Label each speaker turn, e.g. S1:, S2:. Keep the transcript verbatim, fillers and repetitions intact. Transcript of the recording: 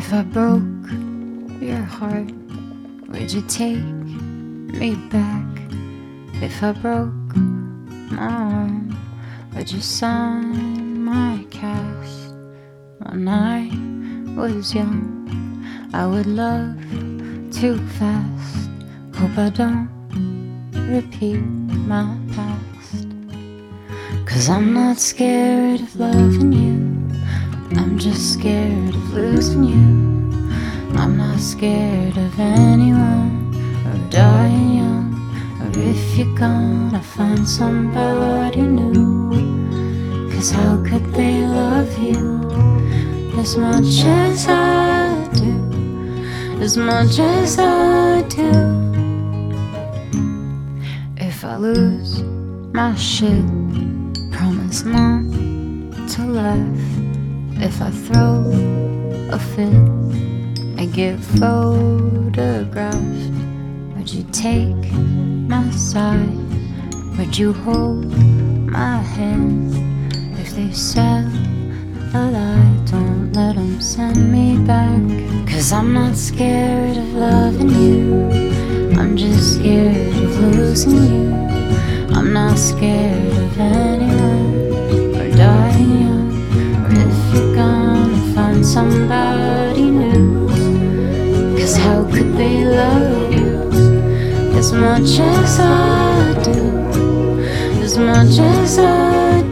S1: If I broke your heart, would you take me back? If I broke my arm, would you sign my cast? When I was young, I would love too fast. Hope I don't repeat my past. Cause I'm not scared of loving you, I'm just scared of losing you. I'm not scared of anyone or dying young, or if you're gonna find somebody new. Cause how could they love you as much as I do, as much as I do? If I lose my shit, promise not to laugh. If I throw a fit, I get photographed. Would you take my side? Would you hold my hand? If they sell a lie, don't let them send me back. Cause I'm not scared of loving you, I'm just scared of losing you. I'm not scared of anyone or dying young, or if you're gonna find somebody new. Cause how could they love you as much as I do, as much as I do?